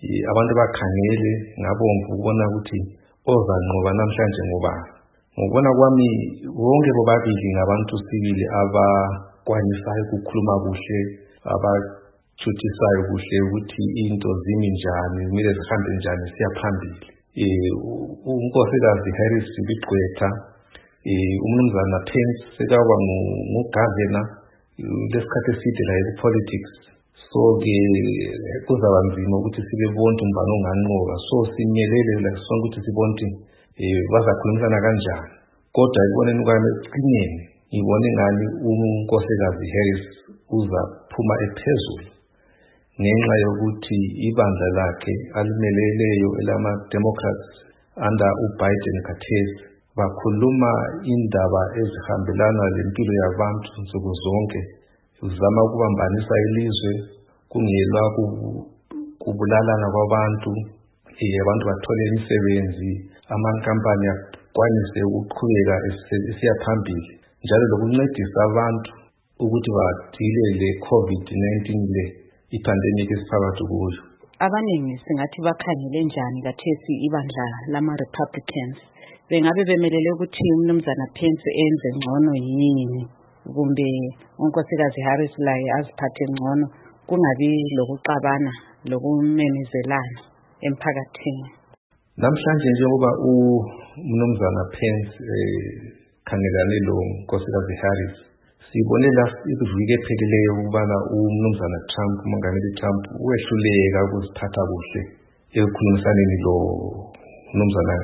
abantu bakhangele ngabomvu ukubona ukuthi ozanqoba namhlanje ngoba ngokubona kwami wonke bobabili ngabantu sibili abakwanisayo ukukhuluma kuhle, abathuthisayo kuhle ukuthi into zimi njani, kumele zihambe njani siya phambili. uNkosikazi Harris Sibigqwetha, umnumzana Pence sekaba ngugavana lesikhathi eside la epolitics, so ke kuzaba nzima ukuthi sibe bonke umbani onganqoba, so sinyelele la sonke ukuthi sibonke bazakhulumisana kanjani. Kodwa ikuboneni kwami ecineni ngibone ngani uNkosikazi Harris uzaphuma ephezulu ngenxa yokuthi ibandla lakhe alimeleleyo elama Democrats under uBiden khathesi bakhuluma indaba ezihambelana lempilo yabantu nsuku zonke, uzama ukubambanisa ilizwe, kungelwa kubulalana kwabantu, abantu bathole imisebenzi, amankampani akwanise ukuqhubeka esiya phambili, njalo lokuncedisa abantu ukuthi badile le COVID-19 le ipandemic esiphakathi kuyo. Abaningi singathi bakhangele njani kathesi ibandla lama Republicans? Bengabe bemelele ukuthi umnumzana Pence enze ngcono yini, kumbe uNkosikazi Harris laye aziphathe ngcono, kungabi lokuxabana lokumemezelana emphakathini? Namhlanje njengoba umnumzana Pence khangelane lo uNkosikazi Harris, sibonela iviki ephelileyo ukubana umnumzana Trump, umongameli Trump, wehluleka ukuziphatha kuhle ekukhulumisaneni lo umnumzana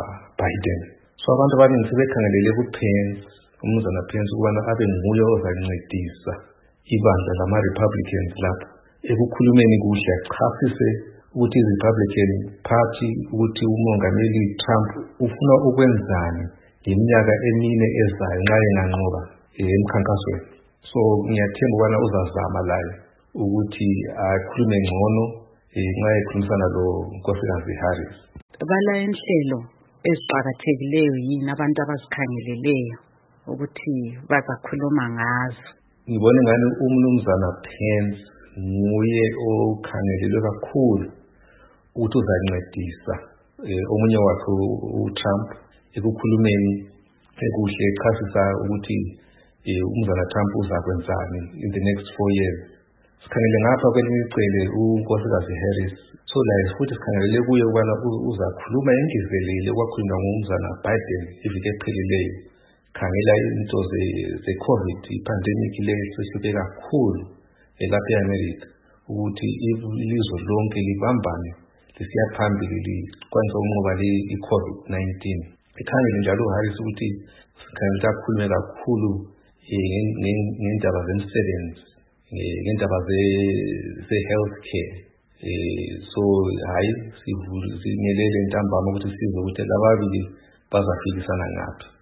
Biden. So abantu abaningi sebekhangelele kuPence, umnumzana Pence, ukubana abe nguye ozancedisa ibandla lama Republicans lapho ekukhulumeni kuhle, achasise ukuthi iRepublican Party, ukuthi umongameli Trump ufuna ukwenzani iminyaka emine ezayo nxa enganqoba emkhankasweni. So ngiyathemba ukubana uzazama laye ukuthi akhulume ngcono nxa ekhulumisana lo Nkosikazi Harris. Bala inhlelo eziqhakathekileyo yini abantu abazikhangeleleyo ukuthi bazakhuluma ngazo? Ngibone ngani umnumzana Pence nguye okhangelelwe kakhulu ukuthi uzancedisa omunye wakhe uTrump ekukhulumeni ekuhle, echasisa ukuthi umnumzana Trump uzakwenzani in the next 4 years. Sikhangele ngapha kwelinye icele uNkosikazi Harris, so laye futhi sikhangelele kuye ukubana uzakhuluma engezelele kwakhulunywa ngumnumzana Biden iviki ephelileyo. Khangela into ze-COVID, ipandemic le sehluphe kakhulu lapha eAmerica, ukuthi ilizwe lonke libambane lisiya phambili likwanisa ukunqoba le i-COVID-19. Ikhangele njalo uHarris ukuthi sikhangela kakhulume kakhulu ngendaba zemisebenzi, ngendaba ze-health care. So hayi sinyelele ntambama ukuthi sizwe ukuthi lababili bazafikisana ngaphi.